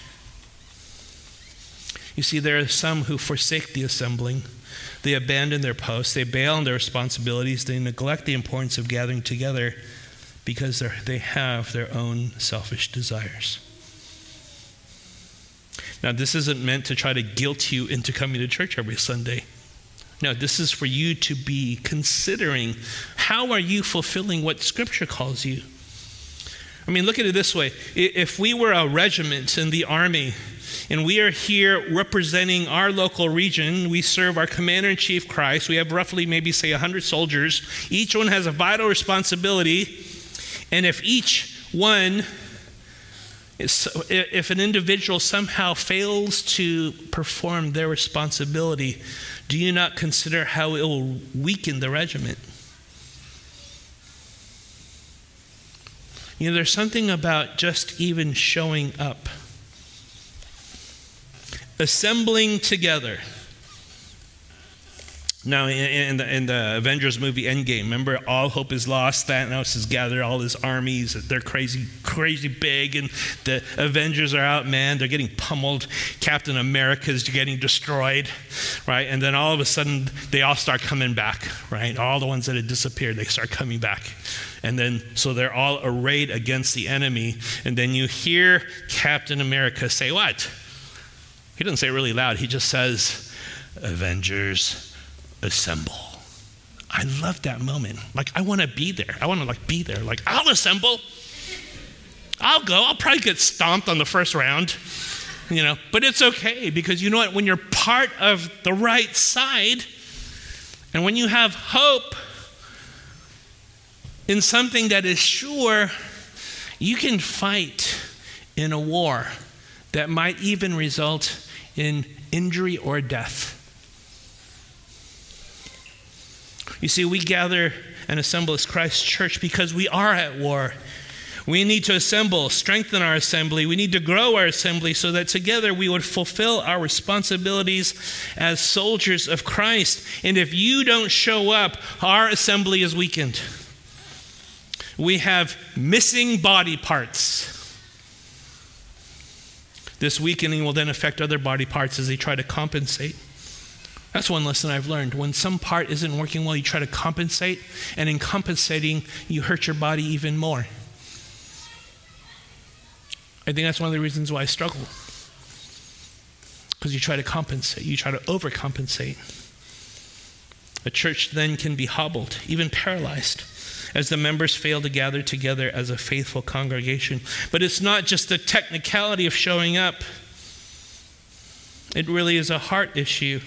You see, there are some who forsake the assembling. They abandon their posts. They bail on their responsibilities. They neglect the importance of gathering together because they have their own selfish desires. Now, this isn't meant to try to guilt you into coming to church every Sunday. No, this is for you to be considering, how are you fulfilling what Scripture calls you? I mean, look at it this way. If we were a regiment in the army, and we are here representing our local region, we serve our commander-in-chief, Christ. We have roughly maybe say one hundred soldiers. Each one has a vital responsibility. And if each one, if an individual somehow fails to perform their responsibility, do you not consider how it will weaken the regiment? You know, there's something about just even showing up. Assembling together. Now, in, in, the, in the Avengers movie Endgame, remember, all hope is lost. Thanos has gathered all his armies. They're crazy, crazy big, and the Avengers are out, man. They're getting pummeled. Captain America's getting destroyed, right? And then all of a sudden, they all start coming back, right? All the ones that had disappeared, they start coming back. And then, so they're all arrayed against the enemy. And then you hear Captain America say what? He doesn't say it really loud. He just says, Avengers, assemble. I love that moment. Like, I want to be there. I want to like be there. Like, I'll assemble. I'll go. I'll probably get stomped on the first round, you know, but it's okay, because you know what? When you're part of the right side, and when you have hope in something that is sure, you can fight in a war that might even result in injury or death. You see, we gather and assemble as Christ's church because we are at war. We need to assemble, strengthen our assembly. We need to grow our assembly so that together we would fulfill our responsibilities as soldiers of Christ. And if you don't show up, our assembly is weakened. We have missing body parts. This weakening will then affect other body parts as they try to compensate. That's one lesson I've learned. When some part isn't working well, you try to compensate, and in compensating, you hurt your body even more. I think that's one of the reasons why I struggle. Because you try to compensate, you try to overcompensate. A church then can be hobbled, even paralyzed, as the members fail to gather together as a faithful congregation. But it's not just the technicality of showing up. It really is a heart issue.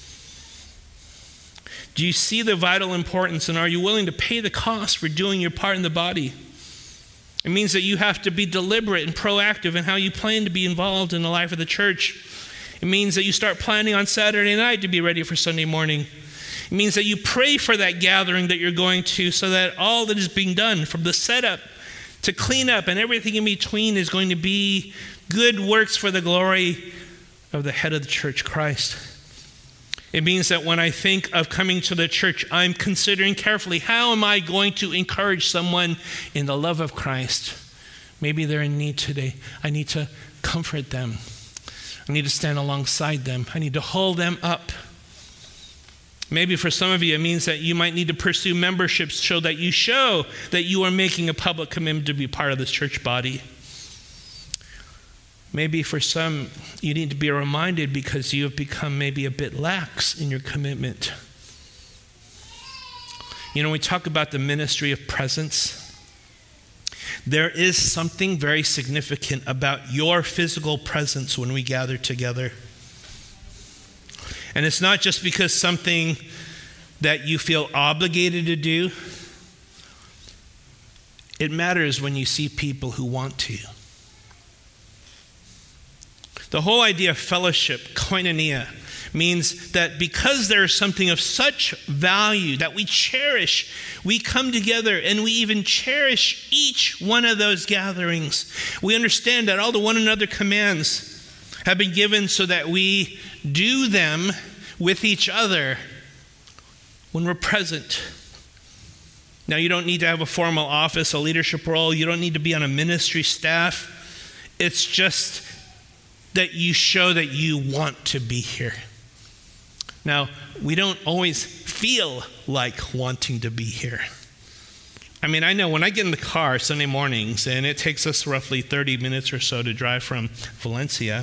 Do you see the vital importance, and are you willing to pay the cost for doing your part in the body? It means that you have to be deliberate and proactive in how you plan to be involved in the life of the church. It means that you start planning on Saturday night to be ready for Sunday morning. It means that you pray for that gathering that you're going to, so that all that is being done, from the setup to cleanup and everything in between, is going to be good works for the glory of the head of the church, Christ. It means that when I think of coming to the church, I'm considering carefully, how am I going to encourage someone in the love of Christ? Maybe they're in need today. I need to comfort them. I need to stand alongside them. I need to hold them up. Maybe for some of you, it means that you might need to pursue memberships so that you show that you are making a public commitment to be part of this church body. Maybe for some, you need to be reminded because you have become maybe a bit lax in your commitment. You know, we talk about the ministry of presence. There is something very significant about your physical presence when we gather together. And it's not just because something that you feel obligated to do. It matters when you see people who want to. The whole idea of fellowship, koinonia, means that because there is something of such value that we cherish, we come together and we even cherish each one of those gatherings. We understand that all the one another commands have been given so that we do them with each other when we're present. Now, you don't need to have a formal office, a leadership role. You don't need to be on a ministry staff. It's just that you show that you want to be here. Now, we don't always feel like wanting to be here. I mean, I know when I get in the car Sunday mornings, and it takes us roughly thirty minutes or so to drive from Valencia,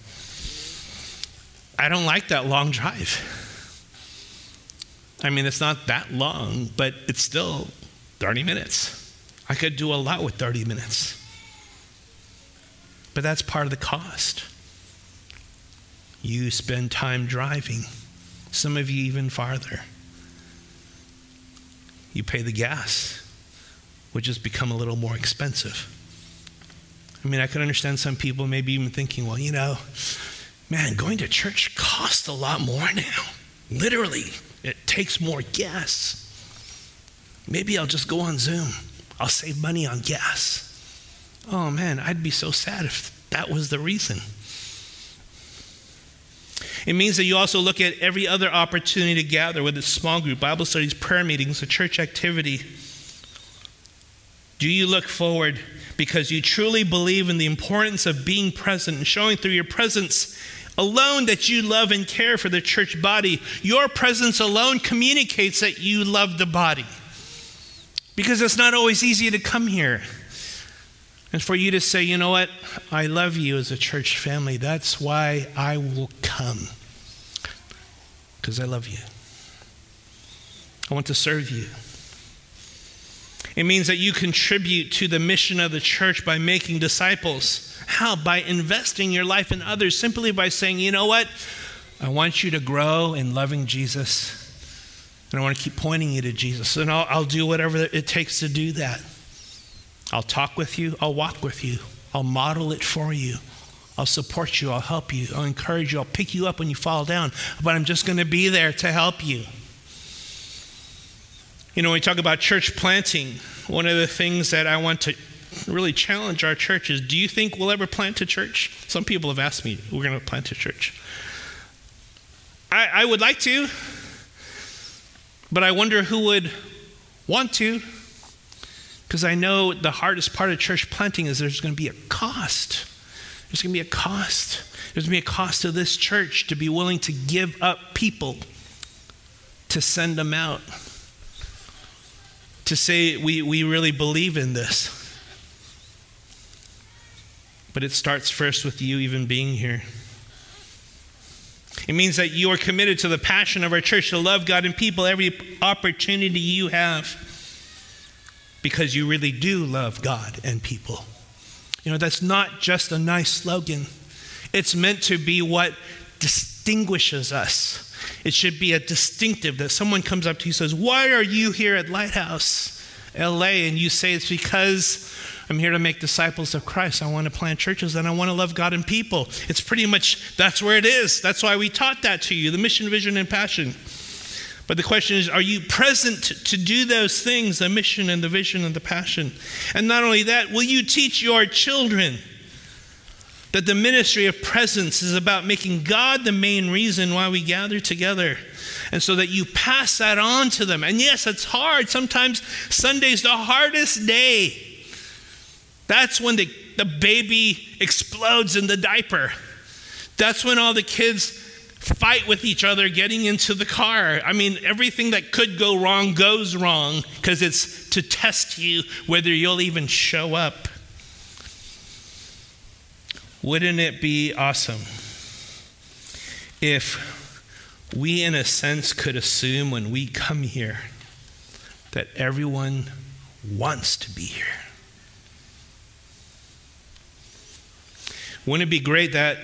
I don't like that long drive. I mean, it's not that long, but it's still thirty minutes. I could do a lot with thirty minutes. But that's part of the cost. You spend time driving. Some of you even farther. You pay the gas, which has become a little more expensive. I mean, I can understand some people maybe even thinking, well, you know, man, going to church costs a lot more now. Literally, it takes more gas. Maybe I'll just go on Zoom. I'll save money on gas. Oh man, I'd be so sad if that was the reason. It means that you also look at every other opportunity to gather, whether it's small group, Bible studies, prayer meetings, a church activity. Do you look forward because you truly believe in the importance of being present and showing through your presence alone that you love and care for the church body? Your presence alone communicates that you love the body. Because it's not always easy to come here. And for you to say, you know what, I love you as a church family. That's why I will come. Because I love you. I want to serve you. It means that you contribute to the mission of the church by making disciples. How? By investing your life in others, simply by saying, you know what, I want you to grow in loving Jesus. And I want to keep pointing you to Jesus. And I'll, I'll do whatever it takes to do that. I'll talk with you. I'll walk with you. I'll model it for you. I'll support you. I'll help you. I'll encourage you. I'll pick you up when you fall down. But I'm just going to be there to help you. You know, when we talk about church planting, one of the things that I want to really challenge our church is, do you think we'll ever plant a church? Some people have asked me, we're going to plant a church. I, I would like to. But I wonder who would want to, because I know the hardest part of church planting is there's going to be a cost. There's going to be a cost. There's going to be a cost to this church to be willing to give up people, to send them out, to say we, we really believe in this. But it starts first with you even being here. It means that you are committed to the passion of our church to love God and people every opportunity you have, because you really do love God and people. You know, that's not just a nice slogan. It's meant to be what distinguishes us. It should be a distinctive that someone comes up to you and says, why are you here at Lighthouse L A? And you say, it's because I'm here to make disciples of Christ. I want to plant churches and I want to love God and people. It's pretty much, that's where it is. That's why we taught that to you, the mission, vision, and passion. But the question is, are you present to do those things, the mission and the vision and the passion? And not only that, will you teach your children that the ministry of presence is about making God the main reason why we gather together? And so that you pass that on to them. And yes, it's hard. Sometimes Sunday's the hardest day. That's when the, the baby explodes in the diaper. That's when all the kids fight with each other getting into the car. I mean, everything that could go wrong goes wrong because it's to test you whether you'll even show up. Wouldn't it be awesome if we, in a sense, could assume when we come here that everyone wants to be here? Wouldn't it be great that,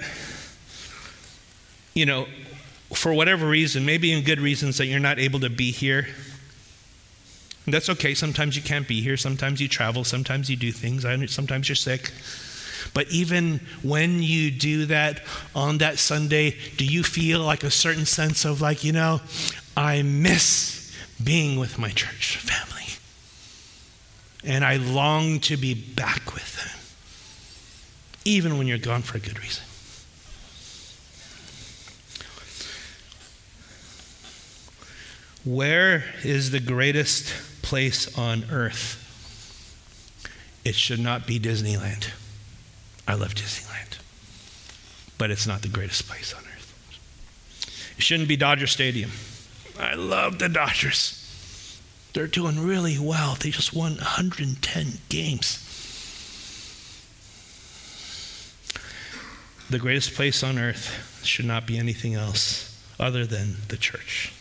you know, for whatever reason, maybe in good reasons that you're not able to be here, And that's okay. Sometimes you can't be here. Sometimes you travel. Sometimes you do things. Sometimes you're sick. But even when you do that on that Sunday, do you feel like a certain sense of like, you know, I miss being with my church family. And I long to be back with them. Even when you're gone for a good reason. Where is the greatest place on earth? It should not be Disneyland. I love Disneyland. But it's not the greatest place on earth. It shouldn't be Dodger Stadium. I love the Dodgers. They're doing really well. They just won one hundred ten games. The greatest place on earth should not be anything else other than the church.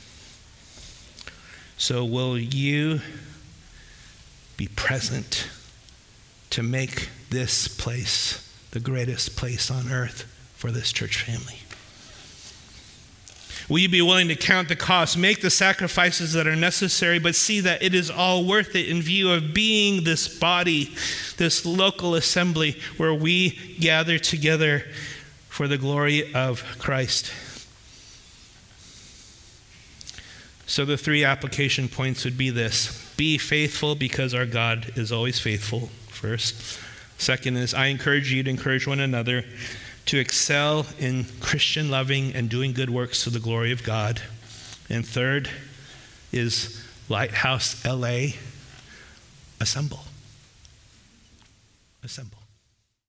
So will you be present to make this place the greatest place on earth for this church family? Will you be willing to count the cost, make the sacrifices that are necessary, but see that it is all worth it in view of being this body, this local assembly where we gather together for the glory of Christ? So the three application points would be this. Be faithful because our God is always faithful, first. Second is, I encourage you to encourage one another to excel in Christian loving and doing good works to the glory of God. And third is Lighthouse L A, assemble. Assemble.